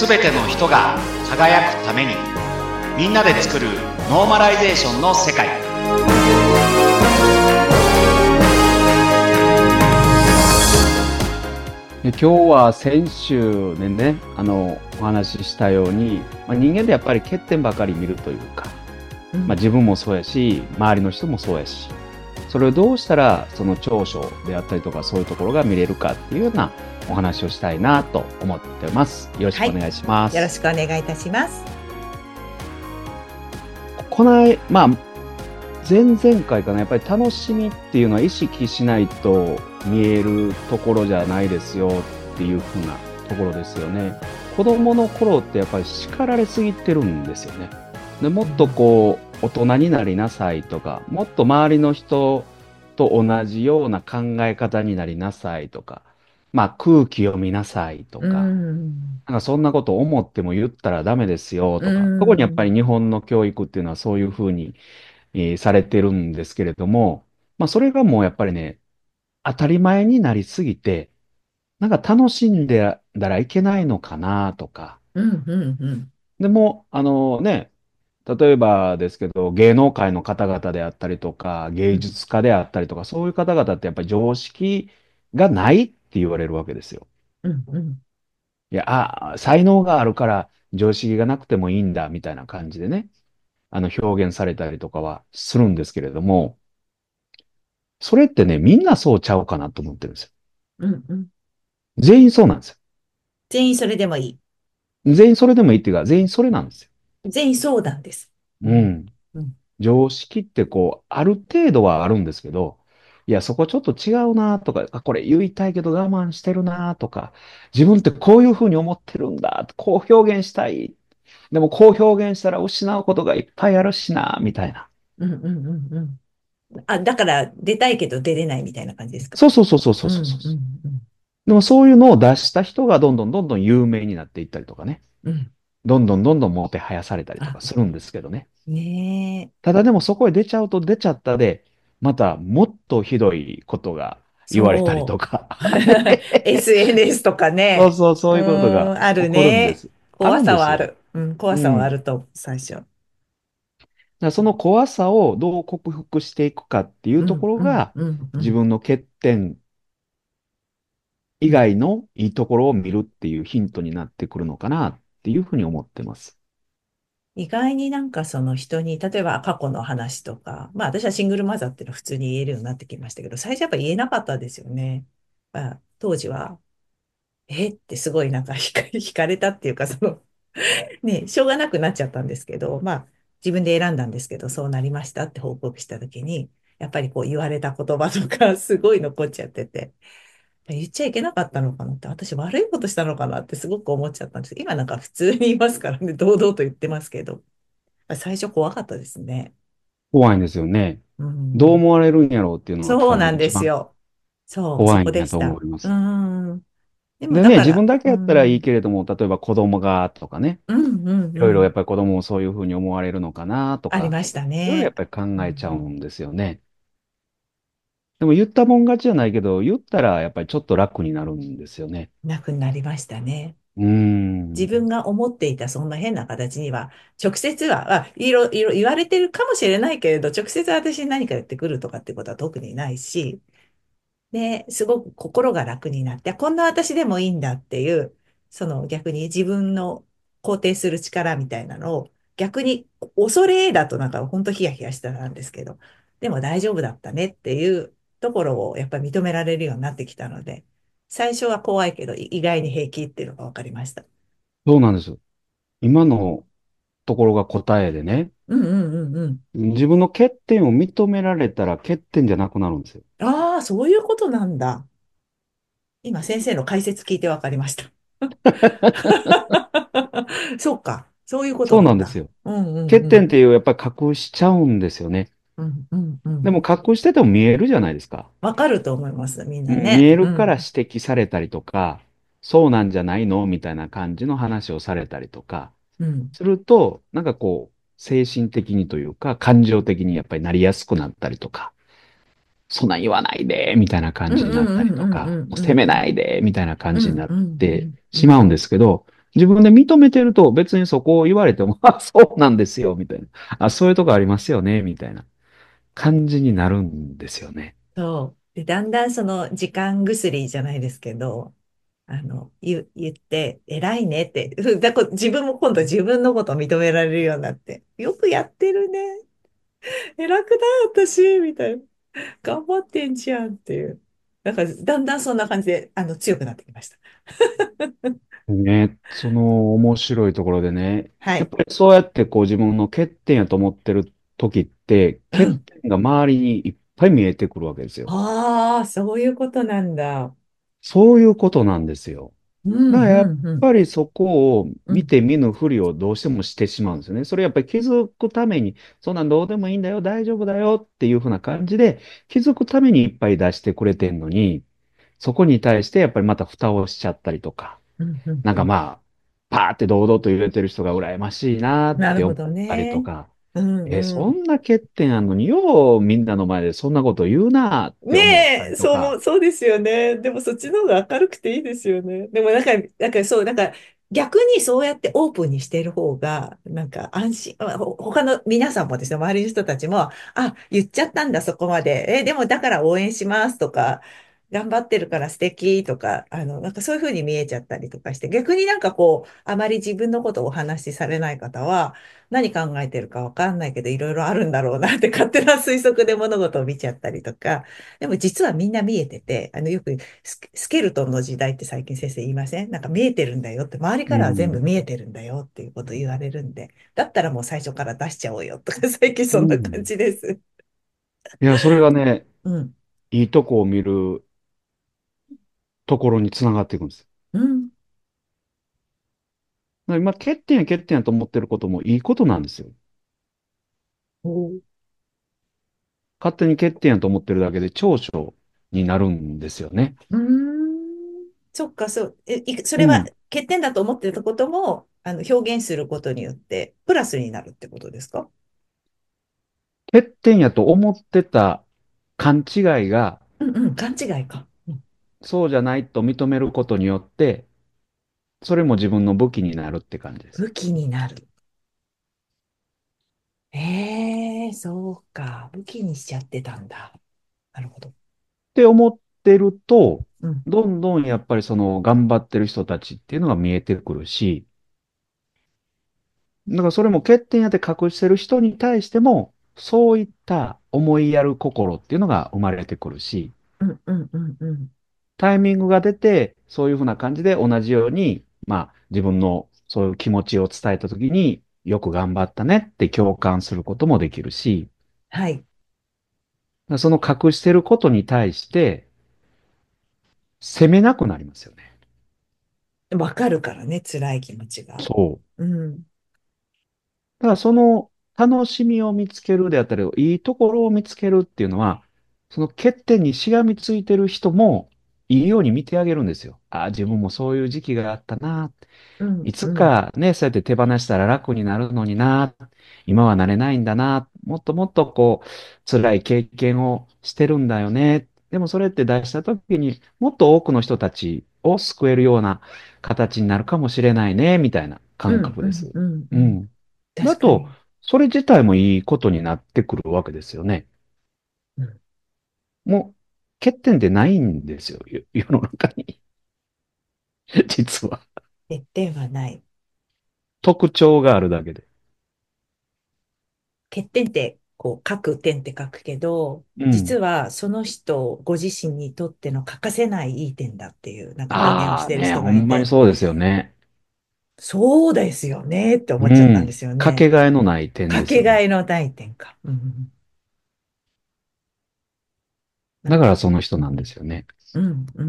すべての人が輝くために、みんなで作るノーマライゼーションの世界。 で今日は先週でね、お話ししたように、人間でやっぱり欠点ばかり見るというか、自分もそうやし、周りの人もそうやし、それをどうしたらその長所であったりとかそういうところが見れるかっていうようなお話をしたいなと思ってます。よろしくお願いします。 よろしくお願いいたします。 この前々回かな、やっぱり楽しみっていうのは意識しないと見えるところじゃないですよっていうふうなところですよね。子供の頃ってやっぱり叱られすぎてるんですよね。でもっと大人になりなさいとか、もっと周りの人と同じような考え方になりなさいとか、空気を見なさいとか、なんかそんなこと思っても言ったらダメですよとか、特にやっぱり日本の教育っていうのはそういうふうにされてるんですけれども、それがもうやっぱりね、当たり前になりすぎて、なんか楽しんでたらいけないのかなとか。でも、例えばですけど、芸能界の方々であったりとか、芸術家であったりとか、そういう方々ってやっぱり常識がないって言われるわけですよ。いや、才能があるから常識がなくてもいいんだ、みたいな感じでね、表現されたりとかはするんですけれども、それってね、みんなそうちゃうかなと思ってるんですよ。全員そうなんですよ。 全員それでもいい。 全員それでもいいっていうか、全員それなんですよ。 全員そうなんです。 うん。常識ってある程度はあるんですけど、いや、そこちょっと違うなとか、これ言いたいけど我慢してるなとか、自分ってこういうふうに思ってるんだ、こう表現したい。でもこう表現したら失うことがいっぱいあるしな、みたいな。 だから出たいけど出れないみたいな感じですか？ そうそうそうそうそうそうそう。でもそういうのを出した人がどんどんどんどん有名になっていったりとかね。どんどんどんどんもてはやされたりとかするんですけどね。 ねえ。 ただでもそこへ出ちゃうと出ちゃったで、またもっとひどいことが言われたりそう。 とか、ね。 SNS とかね。 そうそう、そういうことがある起こるんでね。 す。あ怖るんですよ。 さはある。怖さはあうん。 ると、最初。 だからその怖さをどう克服していくかっていうところが、自分の欠点以外のいいところを見るっていうヒントになってくるのかなっていうふうに思ってます。 意外になんかその人に、例えば過去の話とか、私はシングルマザーっていうのは普通に言えるようになってきましたけど、最初やっぱ言えなかったですよね。当時は、ってすごいなんか惹かれたっていうか、ね、しょうがなくなっちゃったんですけど、自分で選んだんですけど、そうなりましたって報告したときに、やっぱりこう言われた言葉とかすごい残っちゃってて、言っちゃいけなかったのかなって、私悪いことしたのかなってすごく思っちゃったんです。今なんか普通に言いますからね、堂々と言ってますけど、最初怖かったですね。 怖いんですよね。 うどうん。 思われるんやろうっていうのが多そうなんで分一番すよ。そう、そこ怖いんやとでした。 思います。 でもでね、 だから、 自分だけやったらいいけれども、例えば子供がとかね、いろいろやっぱり子供もそういうふうに思われるのかなとか、 ありましたいろいろやっね。 ぱり考えちゃうんですよね。でも言ったもん勝ちじゃないけど、言ったらやっぱりちょっと楽になるんですよね。 なくなりましたね。 うーん。 自分が思っていたそんな変な形には、直接は、いろ言われてるかもしれないけれど、直接私に何か言ってくるとかってことは特にないし、で、すごく心が楽になって、こんな私でもいいんだっていう、その逆に自分の肯定する力みたいなのを、逆に恐れだとなんか本当ヒヤヒヤしたんですけど、でも大丈夫だったねっていうところをやっぱり認められるようになってきたので、最初は怖いけど意外に平気っていうのが分かりました。 そうなんです。今のところが答えでね、 うん。 自分の欠点を認められたら欠点じゃなくなるんですよ。 ああ、そういうことなんだ。今先生の解説聞いて分かりました。そうか。そういうことそうなんだ。 なんですよ。欠点っていうやっぱり隠しちゃうんですよね。でも隠してても見えるじゃないですか。 わかると思います、みんなね。 見えるから指摘されたりとか、そうなんじゃないのみたいな感じの話をされたりとか、 うん。 すると、なんか精神的にというか、感情的にやっぱりなりやすくなったりとか、そんなん言わないで、みたいな感じになったりとか、もう責めないで、みたいな感じになってしまうんですけど、 自分で認めてると別にそこを言われても、あ、そうなんですよ、みたいな。あ、そういうとこありますよね、みたいな感じになるんですよね。 そう。で、だんだんその時間薬じゃないですけど、言って、偉いねって、自分も今度自分のことを認められるようになって、よくやってるね。偉くない私みたいな。頑張ってんじゃんっていう。だから、だんだんそんな感じで、強くなってきました。 ね、その面白いところでね、 はい。 やっぱりそうやってこう自分の欠点やと思ってる時って、欠うん。 点が周りにいっぱい見えてくるわけですよ。 ああ、そういうことなんだ。 そういうことなんですよ。 うん、 だからやっうん、うん。 ぱりそこをうん、 見て見ぬふりをどうしてもしてしまうんですよね。それやっぱり気づくために、そんなんどうでもいいんだよ、大丈夫だよっていうふうな感じで、気づくためにいっぱい出してくれてんのに、そこに対してやっぱりまた蓋をしちゃったりとか、 うん、うん、 なんうん。 かまあ、パーって堂々と言えてる人が羨ましいなって思なるほどったりとね。 か、 うん、うん。 そんな欠点あんのにようみんなの前でそんなこと言うなって思ったねえ、 りとか、 そうですよね。でもそっちの方が明るくていいですよね。でもそう、逆にそうやってオープンにしてる方が、なんか安心、他の皆さんもですね、周りの人たちも、あ、言っちゃったんだ、そこまで。でもだから応援しますとか、頑張ってるから素敵とか、なんかそういうふうに見えちゃったりとかして、逆になんかこう、あまり自分のことをお話しされない方は、何考えてるかわかんないけど、いろいろあるんだろうなって勝手な推測で物事を見ちゃったりとか、でも実はみんな見えてて、よくスケルトンの時代って最近先生言いません？なんか見えてるんだよって、周りうからは全部ん、 見えてるんだよっていうことを言われるんで、だったらもう最初から出しちゃおうよとか、最近そんな感うん。 じです。 いや、それがね、 うん。 いいとこを見るところにつながっていくんです。 うん。 だから今、欠点やと思ってることもいいことなんですよ。 おー。 勝手に欠点やと思ってるだけで長所になるんですよね。 うーん。そっか、そう。それはうん。 欠点だと思ってたことも、表現することによって、プラスになるってことですか？ 欠点やと思ってた勘違いが、 うんうん、勘違いか。うん。 そうじゃないと認めることによって、それも自分の武器になるって感じです。 武器になる。ええ、そうか。武器にしちゃってたんだ。なるほど。 って思ってると、 うん。 どんどんやっぱりその頑張ってる人たちっていうのが見えてくるし、だからそれも欠点やって隠してる人に対しても、そういった思いやる心っていうのが生まれてくるし、 うんうんうんうん。 タイミングが出て、そういうふうな感じで同じように、まあ自分のそういう気持ちを伝えたときに、よく頑張ったねって共感することもできるし、 はい。 その隠してることに対して責めなくなりますよね。 わかるからね、辛い気持ちが。 そう。 うん。 だからその楽しみを見つけるであったり、いいところを見つけるっていうのは、その欠点にしがみついてる人もいいように見てあげるんですよ。ああ、自分もそういう時期があったな。 うんいつうん。 かね、そうやって手放したら楽になるのにな。今はなれないんだな。もっともっとこう、辛い経験をしてるんだよね。でもそれって出した時にもっと多くの人たちを救えるような形になるかもしれないね、みたいな感うんうん覚です。 うんうん。 うん。だと、 確かに。 それ自体もいいことになってくるわけですよね。 うん。 もう、欠点ってないんですよ、世の中に。実は。 欠点はない。 特徴があるだけで。 欠点って、こう、書く点って書くけど、 うん。 実はその人ご自身にとっての欠かせないいい点だっていう、なんか表現をああね、 してる人ほんまにがいて、 そうですよね。 そうですよねって思っちゃったんでうん。 すよね。 かけがえのない点かですよね。 けがえの大点か。うん。なんか、 だからその人なんですよね。 うん、うん。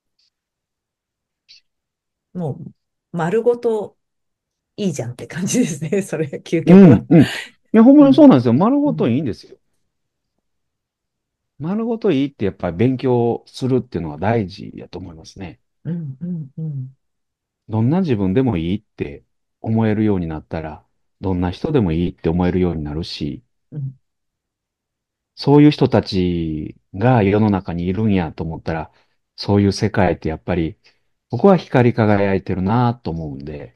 もう、丸ごといいじゃんって感じですね。それ、究極は。 うん、うん。いや、ほんまにそううん、 なんですよ。丸ごとうん、 いいんですよ。丸ごといいってやっぱり勉強するっていうのは大事やと思いますね。 うん、うん、うん。 どんな自分でもいいって思えるようになったら、どんな人でもいいって思えるようになるし、 うん。 そういう人たちが世の中にいるんやと思ったら、そういう世界ってやっぱり僕は光り輝いてるなと思うんで、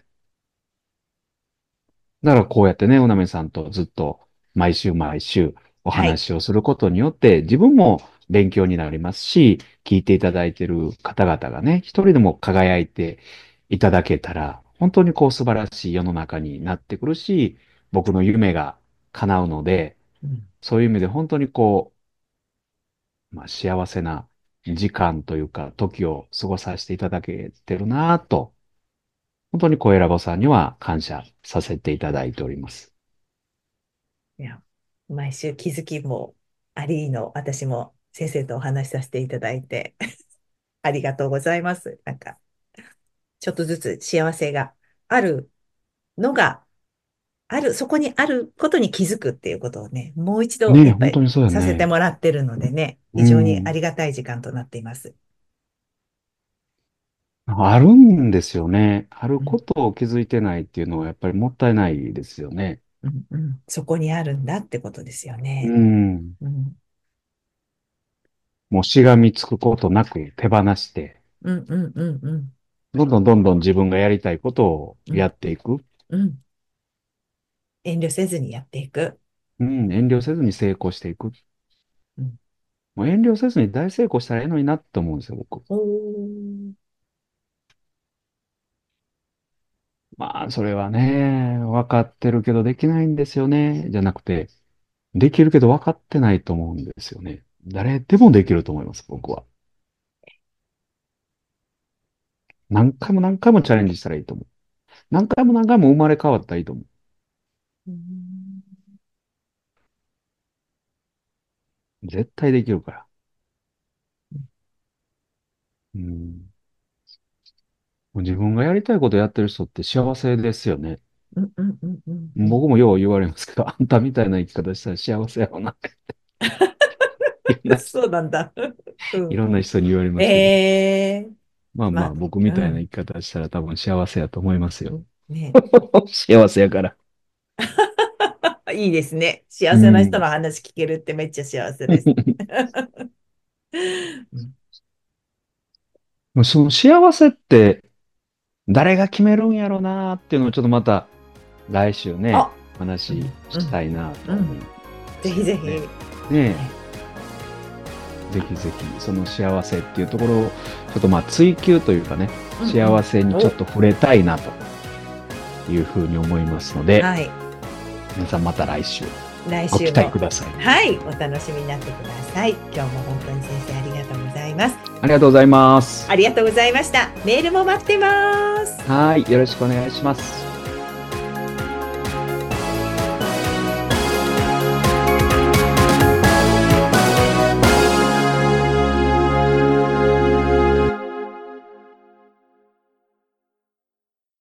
だからこうやってね、おなめさんとずっと毎週毎週おはい。 話をすることによって自分も勉強になりますし、聞いていただいている方々がね、一人でも輝いていただけたら、本当にこう素晴らしい世の中になってくるし、僕の夢が叶うので、 うん。 そういう意味で本当にこう、幸せな時間というか時を過ごさせていただけてるなと、本当に小ラボさんには感謝させていただいております。 いや、毎週気づきもありの、私も先生とお話しさせていただいて、ありがとうございます。なんか、ちょっとずつ幸せがあるのが、そこにあることに気づくっていうことをね、もう一度、 ねえ、 やっぱり本当にそうやさせてね。 もらってるのでね、 う非常にあん。 りがたい時間となっています。 あるんですよね。あるうん、 ことを気づいてないっていうのはやっぱりもったいないですよね。 うん、うん。そこにあるんだってことですようね。 ん。 うん、 もうしがみつくことなく手放して、 うん、うん、うん、うん、 どんどんどんどん自分がやりたいことをうん、 やっていく。 うん。遠慮せずにやっていく。 うん。遠慮せずに成功していく。 うん、 もう遠慮せずに大成功したらええのになって思うんですよ、僕。 おー、 まあ、それはね、分かってるけどできないんですよね。じゃなくて、できるけど分かってないと思うんですよね。誰でもできると思います、僕は。何回も何回もチャレンジしたらいいと思う。何回も何回も生まれ変わったらいいと思うん、 う。絶対できるから。うん。もう自分がやりたいことやってる人って幸せですよね。 うん、うん、うん、うん。うん。 僕もよう言われますけど、あんたみたいな生き方したら幸せやろな。いろんな人、 そうなんだ。ういん。 ろんな人に言われますけど。 ええ、 まあまあ、 まあ、 僕みたいな生うん。 き方したら多分幸せやと思いますよ。 うん、ね。 幸せやから。 いいですね。幸せな人うん。 の話聞けるってめっちゃ幸せです。うん、 その幸せって誰が決めるんやろなっていうのをちょっとまた来週ね、 あ、う話ん、うん、 したいなとうん。 思うんですぜひぜひ、 けどね。ねね。 え、ぜひぜひその幸せっていうところをちょっと追求というかね、 うん、うん。 幸せにちょっお、 と触れたいなというふうに思いますので、 はい。 皆さんまた来週来ご期待週も、 ください。 はい、お楽しみになってください。今日も本当に先生ありがとうございます。 ありがとうございます。 ありがとうございました。メールも待ってます。 はい、よろしくお願いします。